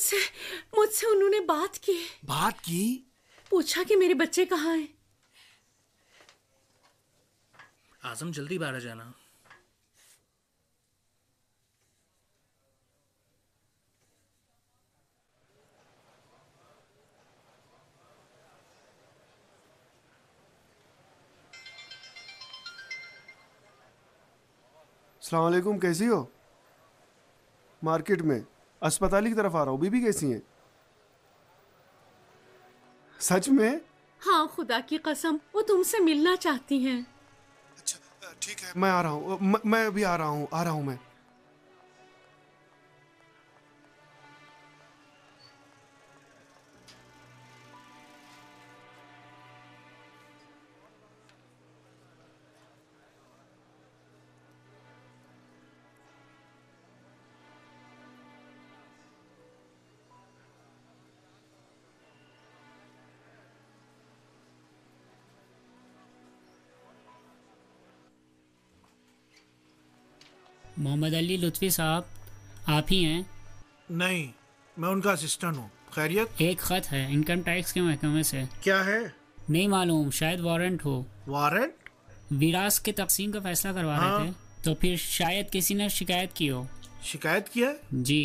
मुझसे मुझसे उन्होंने बात की। बात की? पूछा कि मेरे बच्चे कहाँ हैं। आजम जल्दी बाहर आ जाना। अस्सलाम वालेकुम, कैसी हो? मार्केट में अस्पताल की तरफ आ रहा हूँ। बीबी कैसी हैं? सच में? हाँ, खुदा की कसम, वो तुमसे मिलना चाहती हैं। अच्छा ठीक है, मैं आ रहा हूँ। मैं अभी आ रहा हूँ मैं। मोहम्मद अली लुत्फ़ी साहब, आप ही हैं? नहीं, मैं उनका असिस्टेंट हूँ। खैरियत? एक ख़त है इनकम टैक्स के महकमे से। क्या है? नहीं मालूम, शायद वारंट हो। वारंट? विरासत के तकसीम का फैसला करवा रहे थे, तो फिर शायद किसी ने शिकायत की हो। शिकायत किया है? जी।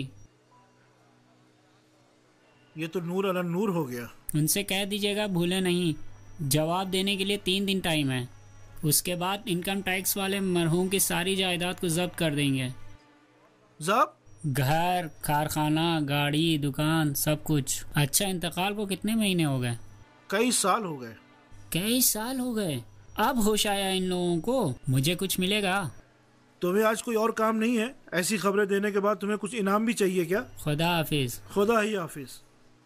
ये तो नूर अला नूर हो गया। उनसे कह दीजिएगा भूले नहीं, जवाब देने के लिए 3 दिन टाइम है। उसके बाद इनकम टैक्स वाले मरहूम की सारी जायदाद को जब्त कर देंगे। जब्त? घर, कारखाना, गाड़ी, दुकान, सब कुछ। अच्छा, इंतकाल को कितने महीने हो गए? कई साल हो गए। कई साल हो गए? अब होश आया इन लोगों को। मुझे कुछ मिलेगा? तुम्हें आज कोई और काम नहीं है? ऐसी खबरें देने के बाद तुम्हें कुछ इनाम भी चाहिए क्या? खुदा हाफिज। खुदा ही हाफिज।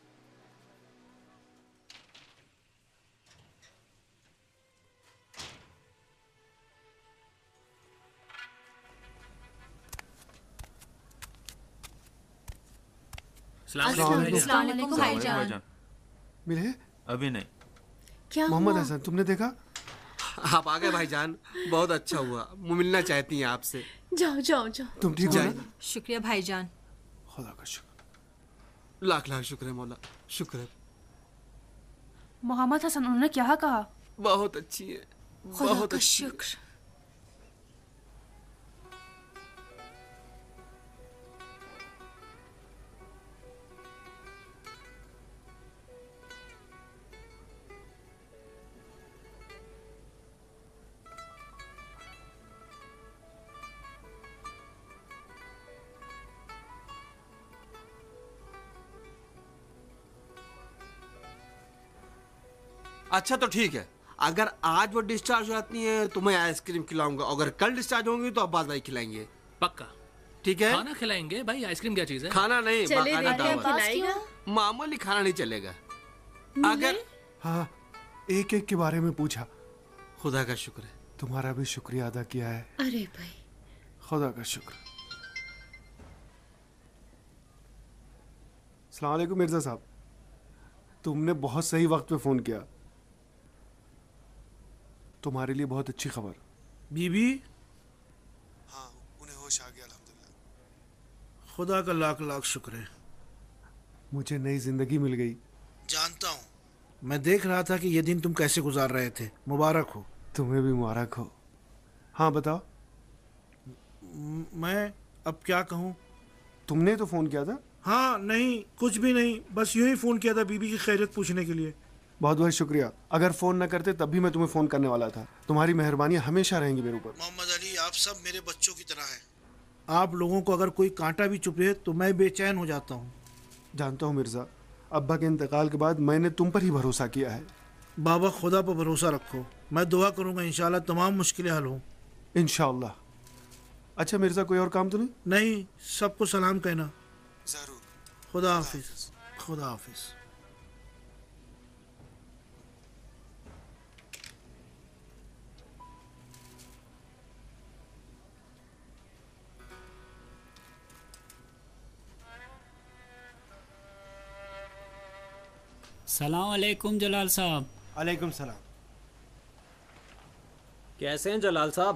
अस्सलाम वालेकुम भाईजान। मिले? अभी नहीं। क्या मोहम्मद हुआ? हसन, तुमने देखा? आप आ गए भाईजान, बहुत अच्छा हुआ। वो मिलना चाहती हैं आपसे। जाओ जाओ जाओ। तुम ठीक हो ना? शुक्रिया भाईजान। खुदा का शुक्र। लाख लाख शुक्र है मौला, शुक्र है। मोहम्मद हसन, उन्होंने क्या कहा? बहुत अच्छी है, बहुत अच्छी है। शुक्र। अच्छा तो ठीक है, अगर आज वो डिस्चार्ज हो जाती हैं तो मैं आइसक्रीम खिलाऊंगा, अगर कल डिस्चार्ज होंगी तो अब्बास भाई खिलाएंगे। पक्का? ठीक है। खाना खिलाएंगे भाई, आइसक्रीम क्या चीज है? खाना नहीं, चले बाकायदा देखिए, दावत। खिलाएगा। मामूली खाना नहीं चलेगा। अगर हाँ, एक एक के बारे में पूछा। खुदा का शुक्र है। तुम्हारा भी शुक्रिया अदा किया है। अरे भाई, खुदा का शुक्र। अस्सलाम वालेकुम मिर्जा साहब, तुमने बहुत सही वक्त पे फोन किया। तुम्हारे लिए बहुत अच्छी खबर। बीबी? हाँ, उन्हें होश आ गया अल्हम्दुलिल्लाह। खुदा का लाख लाख शुक्र है। मुझे नई जिंदगी मिल गई। जानता हूँ, मैं देख रहा था कि ये दिन तुम कैसे गुजार रहे थे। मुबारक हो। तुम्हें भी मुबारक हो। हाँ बताओ। मैं अब क्या कहूँ? तुमने तो फोन किया था। हाँ नहीं, कुछ भी नहीं, बस यूं ही फोन किया था बीबी की खैरियत पूछने के लिए। बहुत बहुत शुक्रिया। अगर फोन न करते तब भी मैं तुम्हें फोन करने वाला था। तुम्हारी मेहरबानी हमेशा रहेंगी मेरे ऊपर। मोहम्मद अली, आप सब मेरे बच्चों की तरह हैं। आप लोगों को अगर कोई कांटा भी चुभे तो मैं बेचैन हो जाता हूँ। जानता हूँ मिर्जा, अब्बा के इंतकाल के बाद मैंने तुम पर ही भरोसा किया है। बाबा, खुदा पर भरोसा रखो। मैं दुआ करूँगा इंशाल्लाह तमाम मुश्किलें हल हों। इंशाल्लाह। अच्छा मिर्जा, कोई और काम तो नहीं? नहीं, सबको सलाम कहना। जरूर। खुदा हाफिज। खुदा हाफिज। सलाम अलैकुम जलाल साहब। अलैकुम सलाम। कैसे हैं जलाल साहब?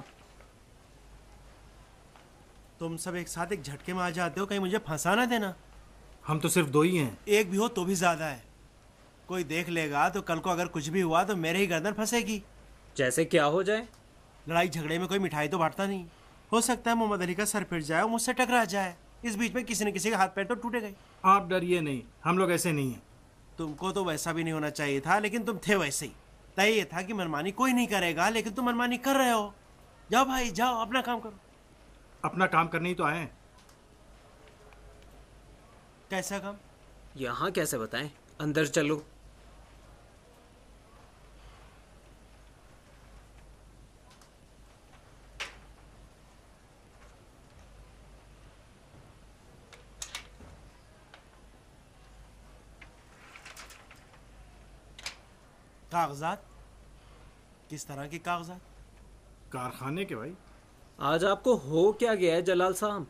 तुम सब एक साथ एक झटके में आ जाते हो, कहीं मुझे फंसा ना देना। हम तो सिर्फ 2 ही हैं। एक भी हो तो भी ज्यादा है। कोई देख लेगा तो कल को अगर कुछ भी हुआ तो मेरे ही गर्दन फंसेगी। जैसे क्या हो जाए? लड़ाई झगड़े में कोई मिठाई तो बांटता नहीं। हो सकता है मोहम्मद अली का सर फिर जाए और मुझसे टकरा जाए। इस बीच में किसी न किसी का हाथ पैर तो टूटेगा ही। आप डरिए नहीं, हम लोग ऐसे नहीं हैं। तुमको तो वैसा भी नहीं होना चाहिए था, लेकिन तुम थे वैसे ही। तय ये था कि मनमानी कोई नहीं करेगा, लेकिन तुम मनमानी कर रहे हो। जाओ भाई जाओ, अपना काम करो। अपना काम करने ही तो आए हैं। कैसा काम? यहाँ कैसे बताएं? अंदर चलो। कागजात? किस तरह के कागजात? कारखाने के भाई। आज आपको हो क्या गया है जलाल साहब?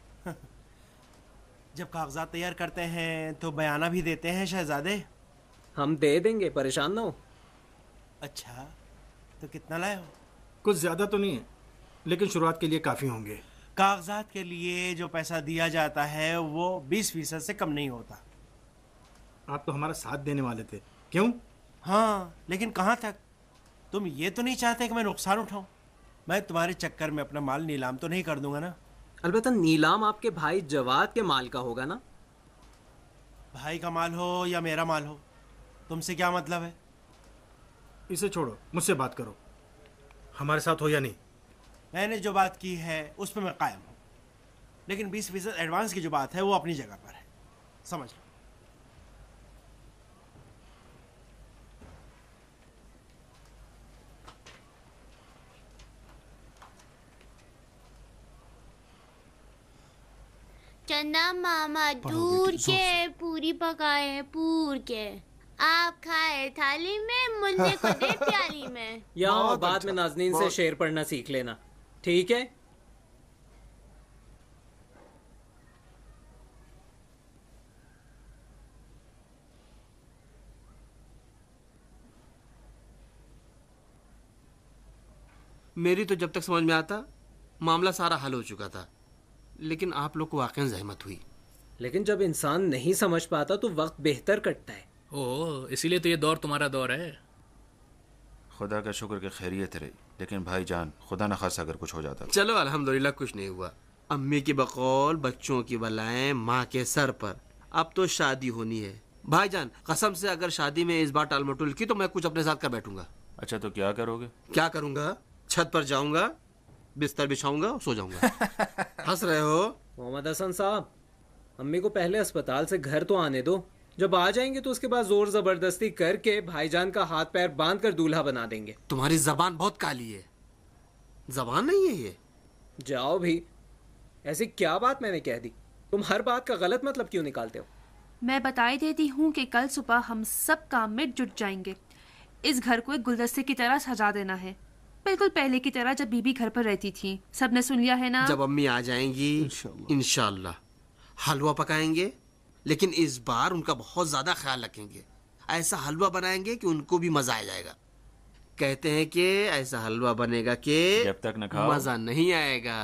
जब कागजात तैयार करते हैं तो बयाना भी देते हैं शहजादे। हम दे देंगे, परेशान ना हो। अच्छा, तो कितना लाए हो? कुछ ज्यादा तो नहीं है, लेकिन शुरुआत के लिए काफी होंगे। कागजात के लिए जो पैसा दिया जाता है वो 20% से कम नहीं होता। आप तो हमारा साथ देने वाले थे, क्यों? हाँ, लेकिन कहाँ तक? तुम ये तो नहीं चाहते कि मैं नुकसान उठाऊं? मैं तुम्हारे चक्कर में अपना माल नीलाम तो नहीं कर दूंगा ना? अलबत्ता नीलाम आपके भाई जवाद के माल का होगा ना? भाई का माल हो या मेरा माल हो, तुमसे क्या मतलब है? इसे छोड़ो, मुझसे बात करो। हमारे साथ हो या नहीं? मैंने जो बात की है उस पर मैं कायम हूँ, लेकिन 20% एडवांस की जो बात है वो अपनी जगह पर है, समझ लो। चंदा मामा दूर के पूरी पकाए हैं, पूर के। आप खाए थाली में, मुन्ने को दे प्याली में। यहाँ बाद में नाजनीन से शेर पढ़ना सीख लेना, ठीक है? मेरी तो जब तक समझ में आता मामला सारा हल हो चुका था, लेकिन आप लोग को वाकई जहमत हुई। लेकिन जब इंसान नहीं समझ पाता तो वक्त बेहतर कटता है। ओह, इसीलिए तो ये दौर तुम्हारा दौर है। खुदा का शुक्र कि खैरियत रही, लेकिन भाईजान खुदा न खासा अगर कुछ हो जाता। चलो अल्हम्दुलिल्लाह कुछ नहीं हुआ। अम्मी की बकौल, बच्चों की बलाएं माँ के सर पर। अब तो शादी होनी है भाईजान। कसम से अगर शादी में इस बार टाल मटोल की तो मैं कुछ अपने साथ कर बैठूंगा। अच्छा, तो क्या करोगे? क्या करूंगा? छत पर जाऊंगा, बिस्तर बिछाऊंगा और सो जाऊंगा। हंस रहे हो? मोहम्मद हसन साहब, अम्मी को पहले अस्पताल से घर तो आने दो। जब आ जाएंगे तो उसके बाद जोर जबरदस्ती करके भाईजान का हाथ पैर बांध कर दूल्हा बना देंगे। तुम्हारी जबान बहुत काली है। जबान नहीं है ये। जाओ भी, ऐसी क्या बात मैंने कह दी? तुम हर बात का गलत मतलब क्यों निकालते हो? मैं बताई देती हूँ कि कल सुबह हम सब काम में जुट जाएंगे। इस घर को एक गुलदस्ते की तरह सजा देना है, बिल्कुल पहले की तरह जब बीबी घर पर रहती थी। सबने सुन लिया है ना? जब अम्मी आ जाएंगी इंशाल्लाह हलवा पकाएंगे, लेकिन इस बार उनका बहुत ज्यादा ख्याल रखेंगे। ऐसा हलवा बनाएंगे कि उनको भी मजा आ जाएगा। कहते हैं कि ऐसा हलवा बनेगा कि जब तक न खाओ मजा नहीं आएगा।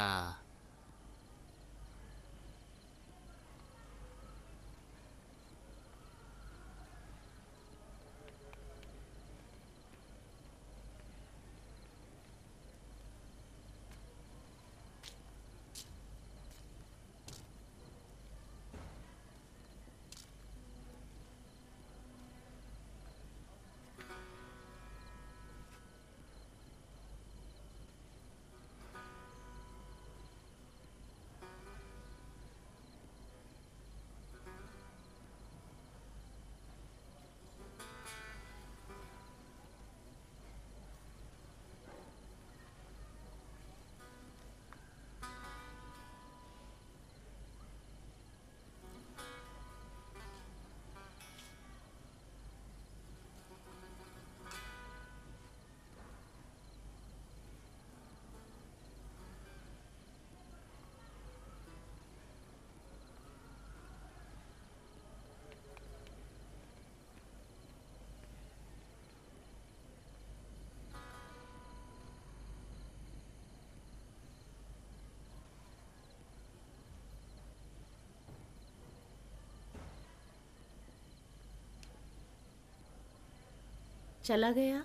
चला गया।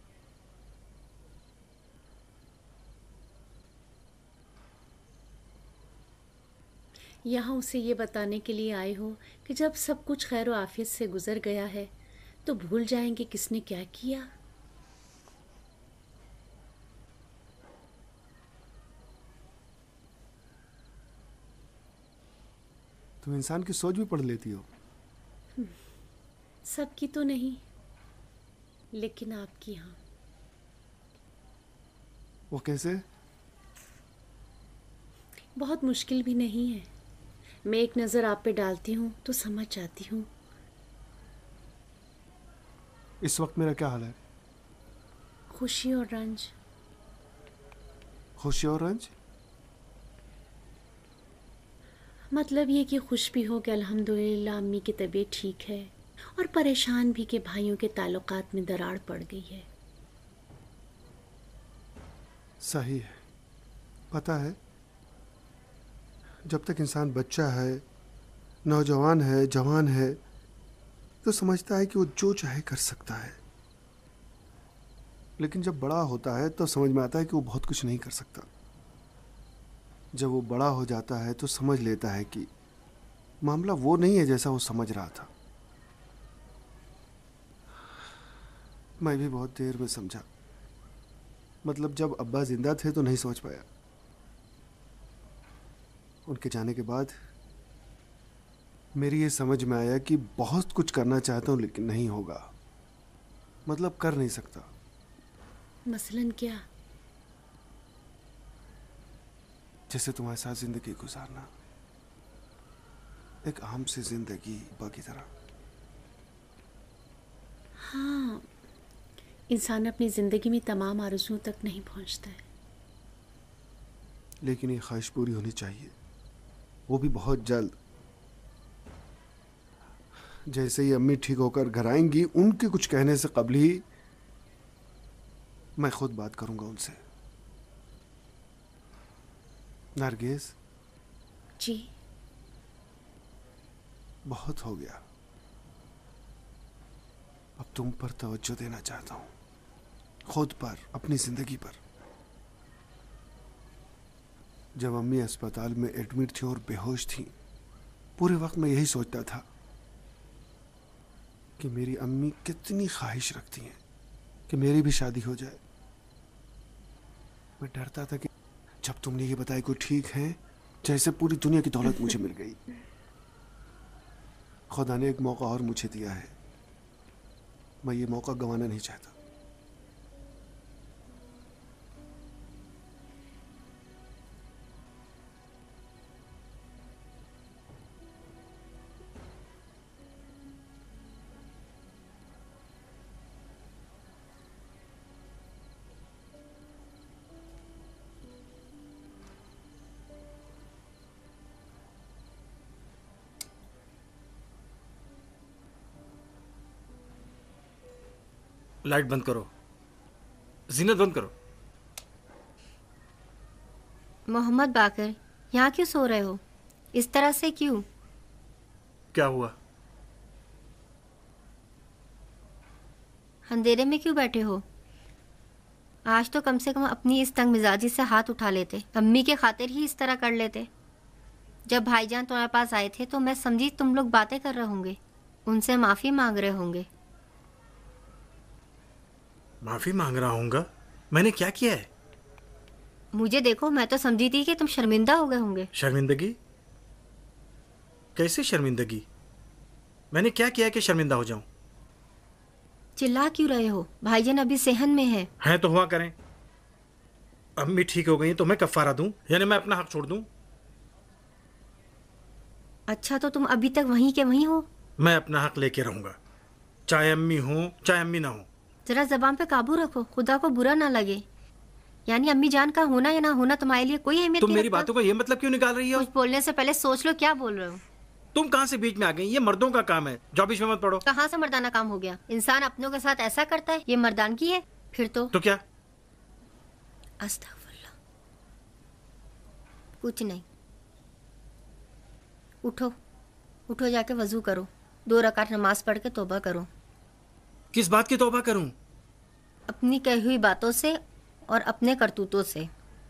यहाँ उसे ये बताने के लिए आए हो कि जब सब कुछ खैर आफियत से गुजर गया है तो भूल जाएंगे किसने क्या किया। तुम इंसान की सोच भी पढ़ लेती हो। सबकी तो नहीं, लेकिन आपकी हाँ। वो कैसे? बहुत मुश्किल भी नहीं है। मैं एक नज़र आप पे डालती हूँ तो समझ जाती हूँ। इस वक्त मेरा क्या हाल है? खुशी और रंज। खुशी और रंज? मतलब ये कि खुश भी हो कि अल्हम्दुलिल्लाह अम्मी की तबीयत ठीक है, और परेशान भी कि भाइयों के ताल्लुकात में दरार पड़ गई है। सही है। पता है, जब तक इंसान बच्चा है, नौजवान है, जवान है, तो समझता है कि वो जो चाहे कर सकता है। लेकिन जब बड़ा होता है तो समझ में आता है कि वो बहुत कुछ नहीं कर सकता। जब वो बड़ा हो जाता है तो समझ लेता है कि मामला वो नहीं है जैसा वो समझ रहा था। मैं भी बहुत देर में समझा। मतलब जब अब्बा जिंदा थे तो नहीं समझ पाया। उनके जाने के बाद मेरी ये समझ में आया कि बहुत कुछ करना चाहता हूं लेकिन नहीं होगा। मतलब कर नहीं सकता। मसलन क्या? जैसे तुम्हारे साथ जिंदगी गुजारना, एक आम सी जिंदगी बाकी तरह। हाँ, इंसान अपनी जिंदगी में तमाम आरज़ुओं तक नहीं पहुंचता है। लेकिन ये ख्वाहिश पूरी होनी चाहिए, वो भी बहुत जल्द। जैसे ही अम्मी ठीक होकर घर आएंगी, उनके कुछ कहने से कबल ही मैं खुद बात करूंगा उनसे। नरगिस जी, बहुत हो गया। अब तुम पर तवज्जो देना चाहता हूं, खुद पर, अपनी जिंदगी पर। जब अम्मी अस्पताल में एडमिट थी और बेहोश थी, पूरे वक्त मैं यही सोचता था कि मेरी अम्मी कितनी ख्वाहिश रखती हैं कि मेरी भी शादी हो जाए। मैं डरता था कि जब तुमने ये बताया कोई ठीक है, जैसे पूरी दुनिया की दौलत मुझे मिल गई। खुदा ने एक मौका और मुझे दिया है, मैं ये मौका गंवाना नहीं चाहता। लाइट बंद करो, जीनत बंद करो। मोहम्मद बाकर, यहाँ क्यों सो रहे हो? इस तरह से क्यों? क्या हुआ? अंधेरे में क्यों बैठे हो? आज तो कम से कम अपनी इस तंग मिजाजी से हाथ उठा लेते, अम्मी के खातिर ही इस तरह कर लेते। जब भाईजान तुम्हारे पास आए थे तो मैं समझी तुम लोग बातें कर रहे होंगे, उनसे माफी मांग रहे होंगे। माफी मांग रहा हूँगा? मैंने क्या किया है? मुझे देखो, मैं तो समझी थी कि तुम शर्मिंदा हो गए होंगे। शर्मिंदगी? कैसे शर्मिंदगी? मैंने क्या किया कि शर्मिंदा हो जाऊं? चिल्ला क्यों रहे हो? भाईजान अभी सेहन में है। हैं तो हुआ करें। अम्मी ठीक हो गई तो मैं कफारा दूं, यानी मैं अपना हक छोड़ दूं? अच्छा, तो तुम अभी तक वहीं के वहीं हो? मैं अपना हक लेके रहूंगा, चाहे अम्मी हो चाहे अम्मी ना हो। जरा जबान पे काबू रखो, खुदा को बुरा ना लगे। यानी अम्मी जान का होना या ना होना तुम्हारे लिए कोई अहमियत नहीं। तुम मेरी बातों का ये मतलब क्यों निकाल रही हो? कुछ बोलने से पहले सोच लो क्या बोल रहे हो। तुम कहाँ से बीच में आ गई? ये मर्दों का काम है, जो बीच में मत पड़ो। कहाँ से मर्दाना काम हो गया? इंसान अपनों के साथ ऐसा करता है, ये मर्दानगी है? फिर तो क्या? अस्तगफुरुल्लाह। कुछ नहीं। उठो, उठो, जाके वजू करो, 2 रकात नमाज पढ़ के तौबा करो। किस बात की तौबा करूं? अपनी कही हुई बातों से और अपने करतूतों से।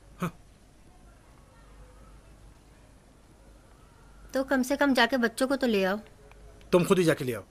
तो कम से कम जाके बच्चों को तो ले आओ। तुम खुद ही जाके ले आओ।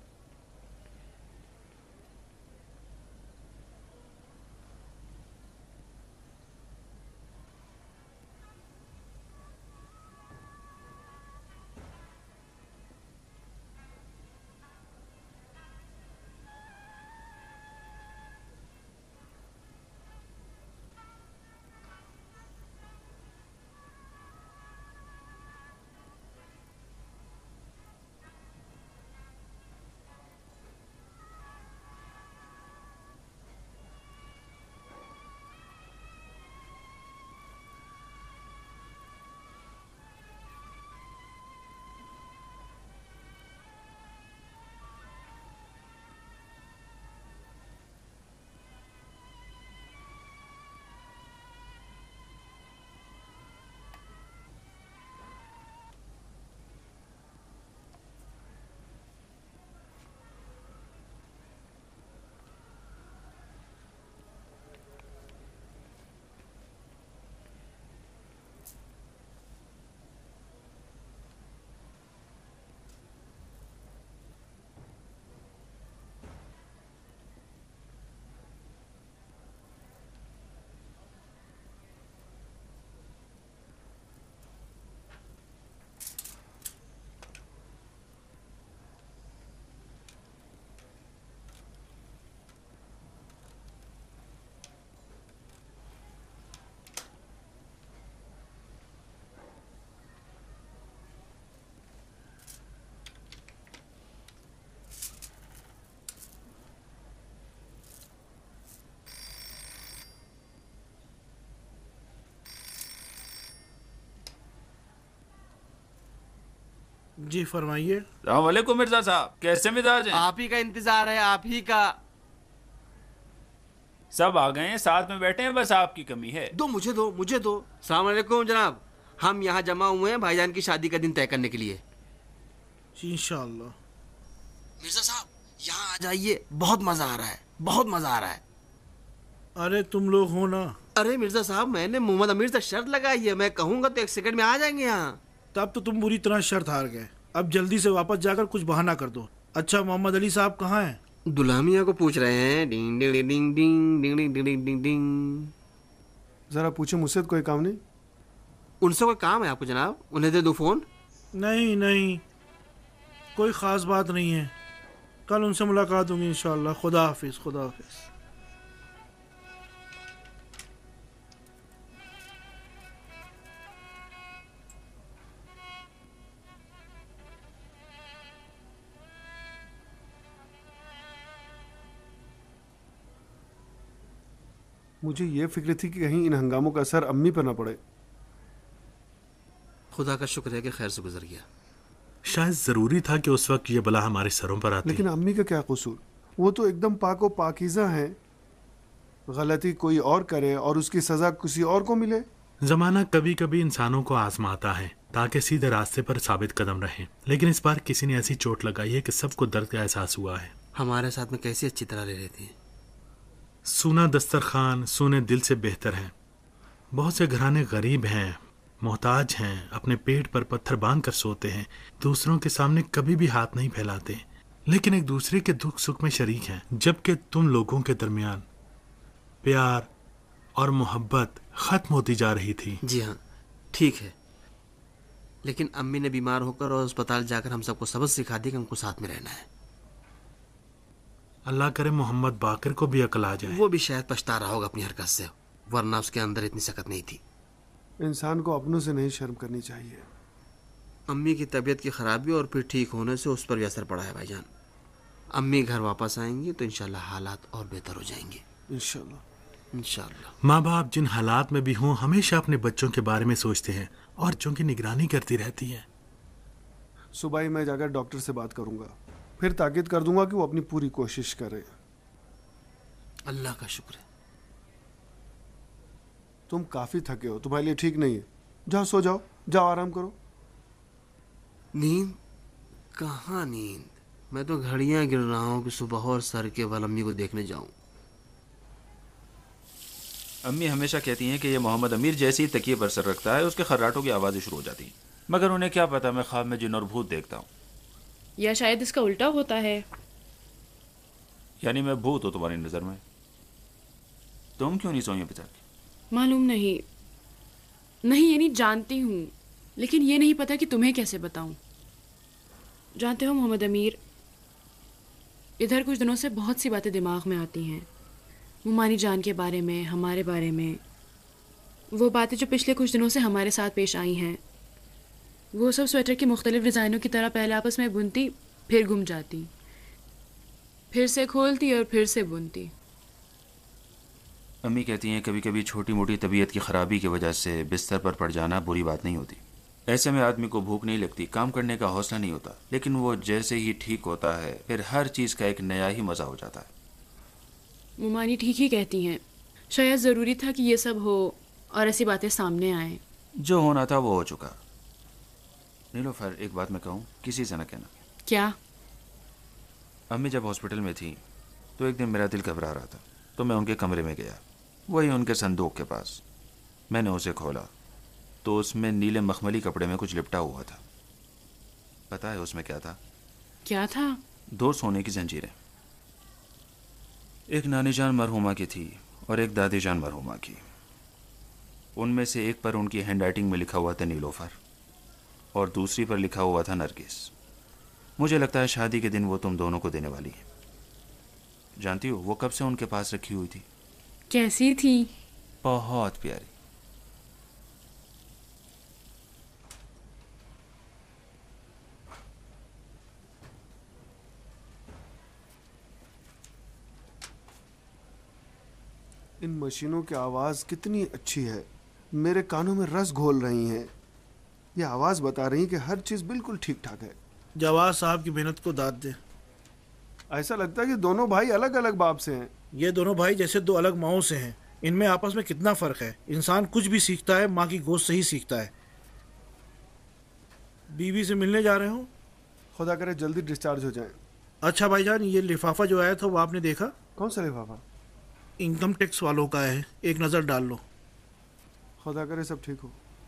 जी फरमाइए। वालेकुम मिर्जा साहब, कैसे मिजाज हैं? आप ही का इंतजार है, आप ही का। सब आ गए हैं, साथ में बैठे हैं, बस आपकी कमी है। मुझे दो। सलाम अलैकुम जनाब, हम यहाँ जमा हुए हैं भाईजान की शादी का दिन तय करने के लिए। इंशाअल्लाह। मिर्जा साहब यहाँ आ जाइए, बहुत मजा आ रहा है, बहुत मजा आ रहा है। अरे तुम लोग हो ना। अरे मिर्जा साहब, मैंने मोहम्मद अमीर से शर्त लगाई है, मैं कहूँगा तो 1 सेकंड में आ जाएंगे यहाँ। तब तो तुम बुरी तरह शर्त हार गए। अब जल्दी से वापस जाकर कुछ बहाना कर दो। अच्छा, मोहम्मद अली साहब कहाँ हैं? दुल्हनिया को पूछ रहे हैं। डिंग डिंग डिंग डिंग डिंग डिंग डिंग डिंग डिंग। जरा पूछो, मुझसे तो कोई काम नहीं। उनसे कोई काम है आपको जनाब? उन्हें दे दो फोन। नहीं, कोई खास बात नहीं है। कल उनसे मुलाकात होगी इंशाअल्लाह। खुदा हाफिज, खुदा हाफिज। मुझे ये फिक्र थी कि कहीं इन हंगामों का असर अम्मी पर ना पड़े। खुदा का शुक्र है कि खैर से गुजर गया। शायद जरूरी था कि उस वक्त ये बला हमारे सरों पर आती। लेकिन अम्मी का क्या कसूर? वो तो एकदम पाक व पाकीज़ा है। गलती कोई और करे और उसकी सजा किसी और को मिले। जमाना कभी कभी इंसानों को आजमाता है ताकि सीधे रास्ते पर साबित कदम रहें, लेकिन इस बार किसी ने ऐसी चोट लगाई है कि सबको दर्द का एहसास हुआ है। हमारे साथ में कैसी अच्छी तरह ले रहे थे। सूना दस्तरखान सूने दिल से बेहतर है। बहुत से घराने गरीब हैं, मोहताज हैं, अपने पेट पर पत्थर बांध कर सोते हैं, दूसरों के सामने कभी भी हाथ नहीं फैलाते, लेकिन एक दूसरे के दुख सुख में शरीक हैं। जबकि तुम लोगों के दरमियान प्यार और मोहब्बत खत्म होती जा रही थी। जी हाँ, ठीक है, लेकिन अम्मी ने बीमार होकर और अस्पताल जाकर हम सबको सबक सिखा दिया कि हमको साथ में रहना है। अल्लाह करे मोहम्मद बाकर को भी अकल आ जाए। वो भी शायद पछता रहा होगा अपनी हरकत से, वरना उसके अंदर इतनी सकत नहीं थी। इंसान को अपनों से नहीं शर्म करनी चाहिए। अम्मी की तबीयत की खराबी और फिर ठीक होने से उस पर भी असर पड़ा है भाईजान। अम्मी घर वापस आएंगी तो इंशाल्लाह हालात और बेहतर हो जाएंगे। इंशाल्लाह। माँ बाप जिन हालात में भी हों हमेशा अपने बच्चों के बारे में सोचते हैं और जो उनकी निगरानी करती रहती है। सुबह ही मैं जाकर डॉक्टर से बात करूंगा, फिर ताकीद कर दूंगा कि वो अपनी पूरी कोशिश करे। अल्लाह का शुक्र है। तुम काफी थके हो, तुम्हारे लिए ठीक नहीं है। जाओ सो जाओ, जाओ आराम करो। नींद कहाँ नींद, मैं तो घड़ियां गिन रहा हूँ कि सुबह और सर के बल अम्मी को देखने जाऊं। अम्मी हमेशा कहती हैं कि ये मोहम्मद अमीर जैसे ही तकिए पर सर रखता है उसके खर्राटों की आवाज़ें शुरू हो जाती हैं, मगर उन्हें क्या पता मैं ख्वाब में जिन और भूत देखता हूँ। या शायद इसका उल्टा होता है। यानी मैं भूत हूँ तुम्हारी नज़र में? तुम क्यों नहीं सोई बेचारी? मालूम नहीं, नहीं यानी जानती हूँ, लेकिन ये नहीं पता कि तुम्हें कैसे बताऊँ। जानते हो मोहम्मद अमीर, इधर कुछ दिनों से बहुत सी बातें दिमाग में आती हैं, मुमानी जान के बारे में, हमारे बारे में। वो बातें जो पिछले कुछ दिनों से हमारे साथ पेश आई हैं, वो सब स्वेटर की मुख्तलिफ डिज़ाइनों की तरह पहले आपस में बुनती, फिर गुम जाती, फिर से खोलती और फिर से बुनती। अम्मी कहती हैं कभी कभी छोटी मोटी तबीयत की ख़राबी की वजह से बिस्तर पर पड़ जाना बुरी बात नहीं होती। ऐसे में आदमी को भूख नहीं लगती, काम करने का हौसला नहीं होता, लेकिन वो जैसे ही ठीक होता है फिर हर चीज़ का एक नया ही मज़ा हो जाता है। मुमानी ठीक ही कहती हैं, शायद ज़रूरी था कि ये सब हो और ऐसी बातें सामने आए। जो होना था वो हो चुका। नीलोफर, एक बात मैं कहूँ, किसी से न कहना। क्या? अम्मी जब हॉस्पिटल में थी तो एक दिन मेरा दिल घबरा रहा था, तो मैं उनके कमरे में गया, वही उनके संदूक के पास। मैंने उसे खोला तो उसमें नीले मखमली कपड़े में कुछ लिपटा हुआ था। पता है उसमें क्या था? क्या था? 2 सोने की जंजीरें। एक नानी जान मरहुमा की थी और एक दादी जान मरहुमा की। उनमें से एक पर उनकी हैंडराइटिंग में लिखा हुआ था नीलोफर और दूसरी पर लिखा हुआ था नरगिस। मुझे लगता है शादी के दिन वो तुम दोनों को देने वाली है। जानती हो वो कब से उनके पास रखी हुई थी? कैसी थी? बहुत प्यारी। इन मशीनों की आवाज़ कितनी अच्छी है, मेरे कानों में रस घोल रही हैं। ये आवाज़ बता रही कि हर चीज़ बिल्कुल ठीक ठाक है। जवाद साहब की मेहनत को दाद दे। ऐसा लगता है कि दोनों भाई अलग अलग बाप से हैं। ये दोनों भाई जैसे 2 अलग माओं से हैं। इनमें आपस में कितना फ़र्क है। इंसान कुछ भी सीखता है माँ की गोद से ही सीखता है। बीवी से मिलने जा रहे हो? खुदा करे जल्दी डिस्चार्ज हो जाए। अच्छा भाईजान, ये लिफाफा जो आया था वो आपने देखा? कौन सा लिफाफा? इनकम टैक्स वालों का है, एक नज़र डाल लो। खुदा करे सब ठीक हो।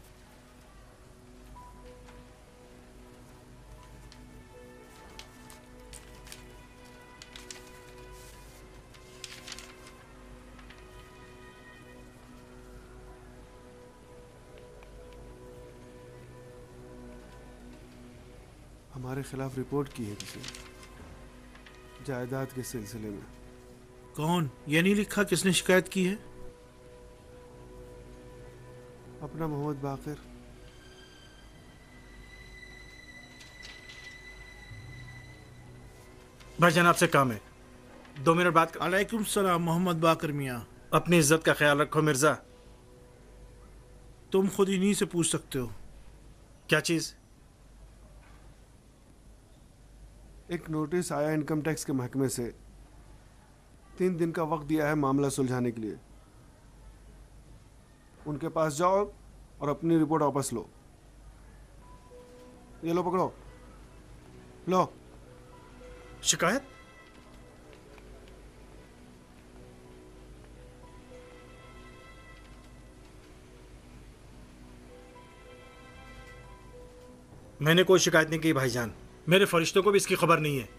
हमारे खिलाफ रिपोर्ट की है किसी ने, जायदाद के सिलसिले में। कौन? ये नहीं लिखा किसने शिकायत की है? अपना मोहम्मद बाकिर। भाईजान आपसे काम है, 2 मिनट बात। अलैकुम सलाम मोहम्मद बाकिर मियाँ। अपनी इज्जत का ख्याल रखो मिर्जा। तुम खुद इन्हीं से पूछ सकते हो। क्या चीज़? एक नोटिस आया इनकम टैक्स के महकमे से, 3 दिन का वक्त दिया है मामला सुलझाने के लिए। उनके पास जाओ और अपनी रिपोर्ट वापस लो। ये लो, पकड़ो, लो। शिकायत? मैंने कोई शिकायत नहीं की भाईजान, मेरे फरिश्तों को भी इसकी खबर नहीं है।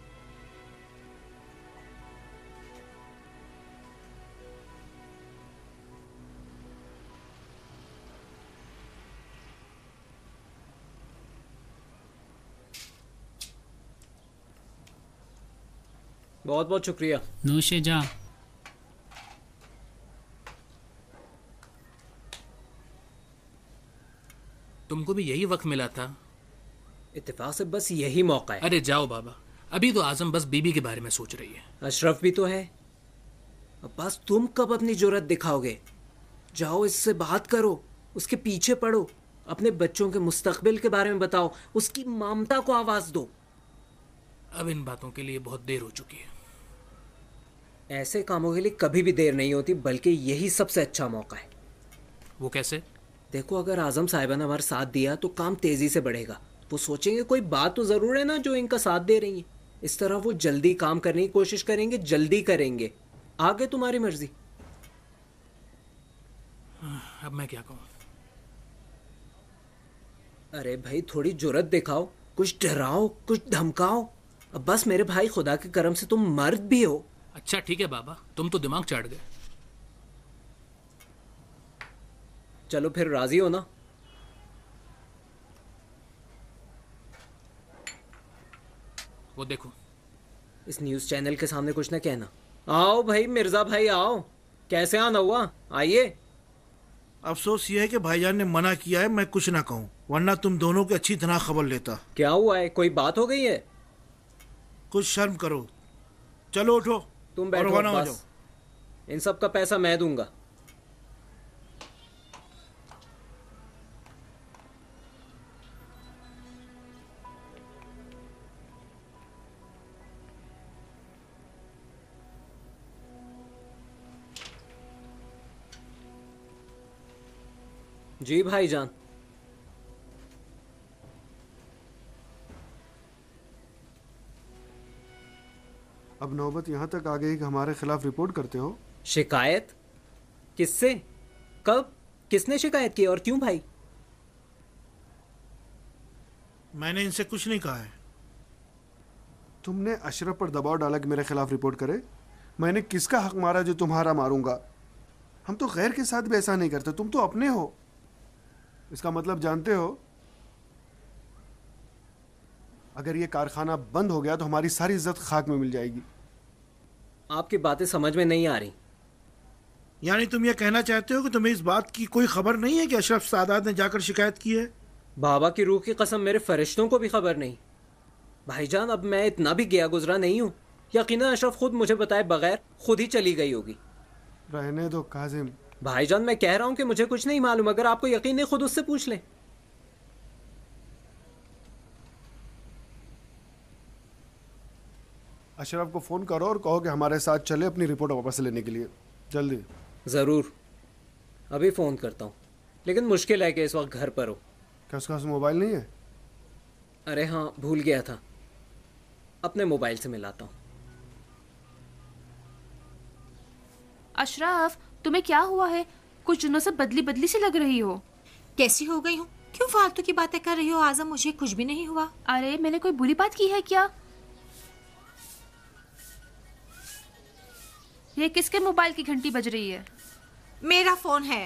बहुत बहुत शुक्रिया। नोशे जा। तुमको भी यही वक्त मिला था? इत्तेफाक से बस यही मौका है। अरे जाओ बाबा, अभी तो आजम बस बीबी के बारे में सोच रही है। अशरफ भी तो है। अब्बास तुम कब अपनी जुर्रत दिखाओगे? जाओ इससे बात करो, उसके पीछे पड़ो, अपने बच्चों के मुस्तकबिल के बारे में बताओ, उसकी ममता को आवाज दो। अब इन बातों के लिए बहुत देर हो चुकी है। ऐसे कामों के लिए कभी भी देर नहीं होती, बल्कि यही सबसे अच्छा मौका है। वो कैसे? देखो, अगर आजम साहिबा ने हमारा साथ दिया तो काम तेजी से बढ़ेगा। वो सोचेंगे कोई बात तो जरूर है ना जो इनका साथ दे रही है। इस तरह वो जल्दी काम करने की कोशिश करेंगे, जल्दी करेंगे। आगे तुम्हारी मर्जी। अब मैं क्या कहूँ? अरे भाई थोड़ी जुर्रत दिखाओ, कुछ डराओ, कुछ धमकाओ। अब बस मेरे भाई, खुदा के करम से तुम मर्द भी हो। अच्छा ठीक है बाबा, तुम तो दिमाग चाट गए। चलो फिर राजी हो ना? वो देखो। इस न्यूज़ चैनल के सामने कुछ ना कहना। आओ भाई मिर्जा भाई आओ। कैसे आना हुआ, आइए। अफसोस ये है कि भाईजान ने मना किया है, मैं कुछ ना कहूँ, वरना तुम दोनों की अच्छी तरह खबर लेता। क्या हुआ है, कोई बात हो गई है? कुछ शर्म करो। चलो उठो, तुम बैठो रवाना हो बस। जाओ। इन सब का पैसा मैं दूंगा। जी भाईजान। अब नौबत यहाँ तक आ गई कि हमारे खिलाफ रिपोर्ट करते हो। शिकायत? किससे? कब? किसने शिकायत की और क्यों भाई? मैंने इनसे कुछ नहीं कहा है। तुमने अशरफ पर दबाव डाला कि मेरे खिलाफ रिपोर्ट करे। मैंने किसका हक मारा जो तुम्हारा मारूंगा? हम तो गैर के साथ भी ऐसा नहीं करते, तुम तो अपने हो। इसका मतलब जानते हो? अगर ये कारखाना बंद हो गया तो हमारी सारी इज्जत खाक में मिल जाएगी। आपकी बातें समझ में नहीं आ रही। यानी तुम ये कहना चाहते हो कि तुम्हें इस बात की कोई खबर नहीं है कि अशरफ सादात ने जाकर शिकायत की है? बाबा की रूह की कसम, मेरे फरिश्तों को भी खबर नहीं। भाईजान अब मैं इतना भी गया गुजरा नहीं हूँ। यकीनन अशरफ खुद मुझे बताए बगैर खुद ही चली गई होगी। रहने दो काजिम। भाईजान मैं कह रहा हूँ कि मुझे कुछ नहीं मालूम। अगर आपको यकीन नहीं, खुद उससे पूछ लें। अशरफ को फोन करो और कहो कि हमारे साथ चले अपनी रिपोर्ट वापस लेने के लिए, जल्दी। जरूर, अभी फोन करता हूँ। लेकिन मुश्किल है कि इस वक्त घर पर हो। क्या उसका मोबाइल नहीं है? अरे हाँ, भूल गया था। अपने मोबाइल से मिलाता हूँ। अशरफ, तुम्हें क्या हुआ है? कुछ दिनों से बदली बदली सी लग रही हो। कैसी हो गई हूँ? क्यों फालतू की बातें कर रही हो आज़म? मुझे कुछ भी नहीं हुआ। अरे मैंने कोई बुरी बात की है क्या? ये किसके मोबाइल की घंटी बज रही है? मेरा फोन है।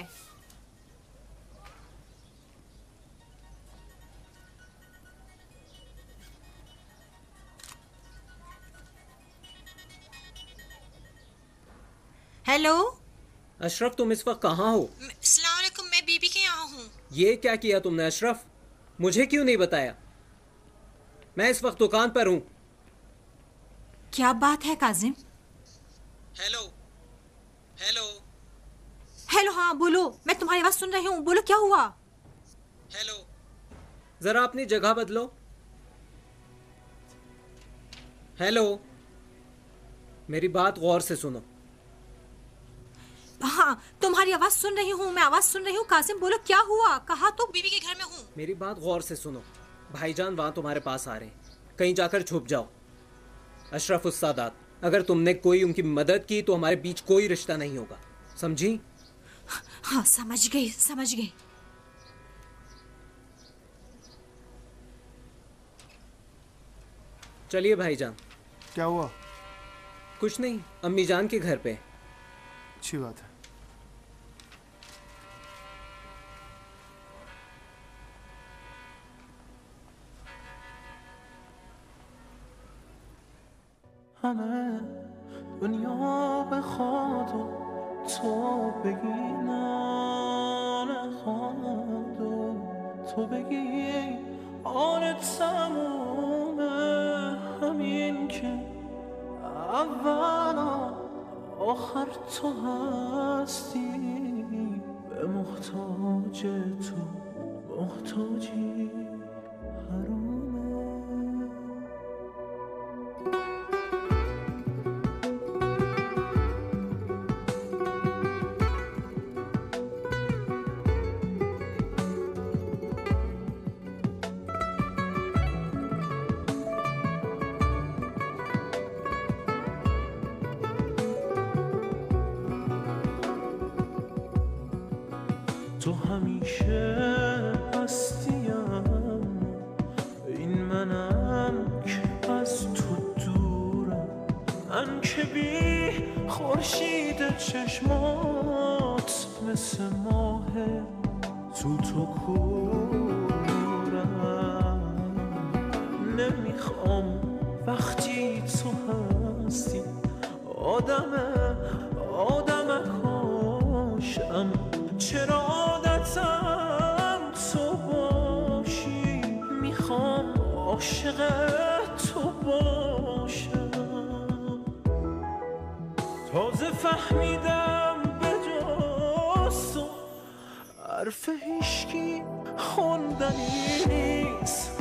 हेलो अशरफ, तुम इस वक्त कहाँ हो? अस्सलाम वालेकुम, मैं बीबी के यहाँ हूँ। ये क्या किया तुमने अशरफ? मुझे क्यों नहीं बताया? मैं इस वक्त दुकान पर हूँ। क्या बात है काजिम? हेलो हेलो हेलो, हाँ बोलो, मैं तुम्हारी आवाज सुन रही हूँ। बोलो क्या हुआ? हेलो, जरा अपनी जगह बदलो। हेलो, मेरी बात गौर से सुनो। हाँ, तुम्हारी आवाज सुन रही हूँ, मैं आवाज सुन रही हूँ। कासिम बोलो क्या हुआ? कहा तो बीबी के घर में हूँ। मेरी बात गौर से सुनो। भाईजान वहां तुम्हारे पास आ रहे हैं, कहीं जाकर छुप जाओ। अशरफ उस सादात, अगर तुमने कोई उनकी मदद की तो हमारे बीच कोई रिश्ता नहीं होगा, समझी? हाँ समझ गई, समझ गई। चलिए भाईजान। क्या हुआ? कुछ नहीं, अम्मी जान के घर पे। अच्छी बात है। همه دنیا بخواد و تو بگی نه نخواد و تو بگی آن تمومه، همین که اول آخر تو هستی، به محتاج تو محتاجی حرومه. تو همیشه هستیم، این منم که از تو دورم، من که بی خورشید چشمات مثل ماه تو کورم. نمیخوام وقتی تو هستی آدم کاشم، چرا عادتم تو باشی، میخوام عاشق تو باشم. تازه فهمیدم به جز تو حرف هیچکی خوندنی نیست،